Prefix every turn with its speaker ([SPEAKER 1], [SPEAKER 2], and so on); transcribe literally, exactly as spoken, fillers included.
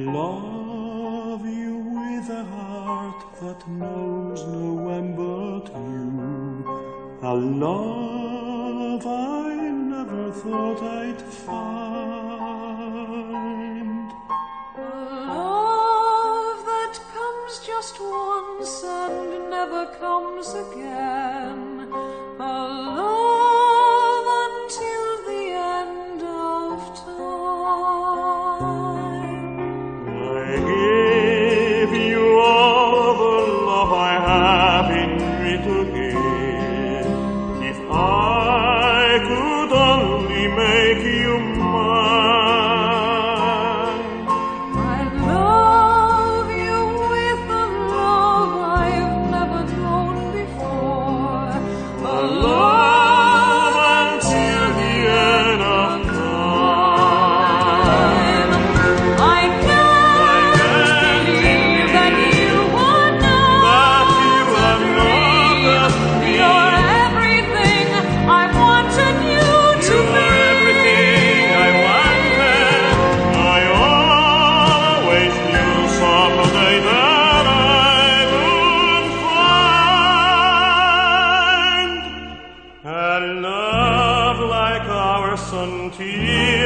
[SPEAKER 1] love you with a heart that knows no one but you, a love I never thought I'd find.
[SPEAKER 2] A love that comes just once and never comes again, a love until the end of time.
[SPEAKER 1] I give you all the love I have in me to give. If I could only make you mine,
[SPEAKER 2] I'd love you with a love I've never known before, a love until the end of time. I can't believe that you are not You're everything I wanted you to be.
[SPEAKER 1] everything I wanted. I always knew someday that I would find a love like ours until